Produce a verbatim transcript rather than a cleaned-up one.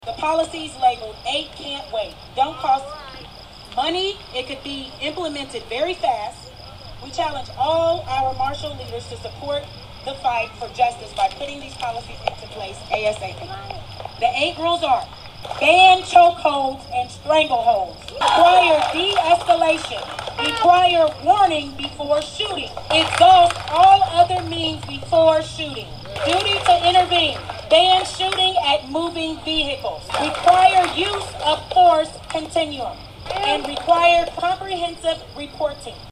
The policies labeled eight can't wait, don't cost money. It could be implemented very fast. We challenge all our martial leaders to support the fight for justice by putting these policies into place ASAP. The eight rules are: ban chokeholds and strangleholds, require de-escalation, require warning before shooting, exhaust all other means before shooting, duty to intervene, ban shooting at moving vehicles, require use of force continuum, and require comprehensive reporting.